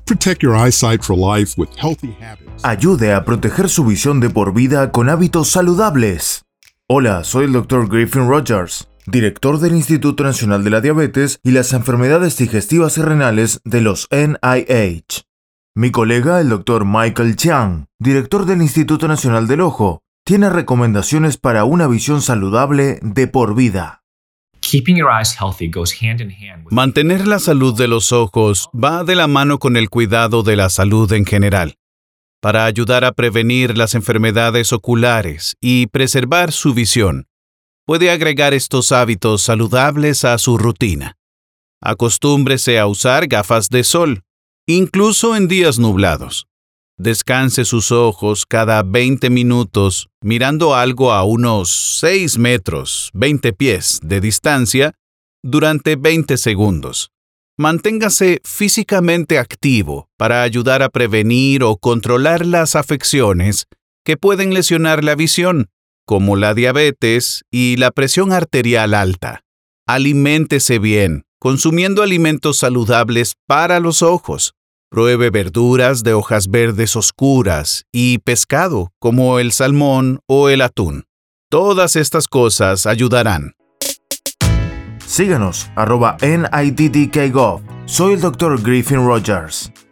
Protect your eyesight for life with healthy habits. Ayude a proteger su visión de por vida con hábitos saludables. Hola, soy el Dr. Griffin Rogers, director del Instituto Nacional de la Diabetes y las Enfermedades Digestivas y Renales de los NIH. Mi colega, el Dr. Michael Chiang, director del Instituto Nacional del Ojo, tiene recomendaciones para una visión saludable de por vida. Mantener la salud de los ojos va de la mano con el cuidado de la salud en general. Para ayudar a prevenir las enfermedades oculares y preservar su visión, puede agregar estos hábitos saludables a su rutina. Acostúmbrese a usar gafas de sol, incluso en días nublados. Descanse sus ojos cada 20 minutos mirando algo a unos 6 metros, 20 pies de distancia durante 20 segundos. Manténgase físicamente activo para ayudar a prevenir o controlar las afecciones que pueden lesionar la visión, como la diabetes y la presión arterial alta. Aliméntese bien, consumiendo alimentos saludables para los ojos. Pruebe verduras de hojas verdes oscuras y pescado como el salmón o el atún. Todas estas cosas ayudarán. Síganos, @NIDDKGov. Soy el Dr. Griffin Rogers.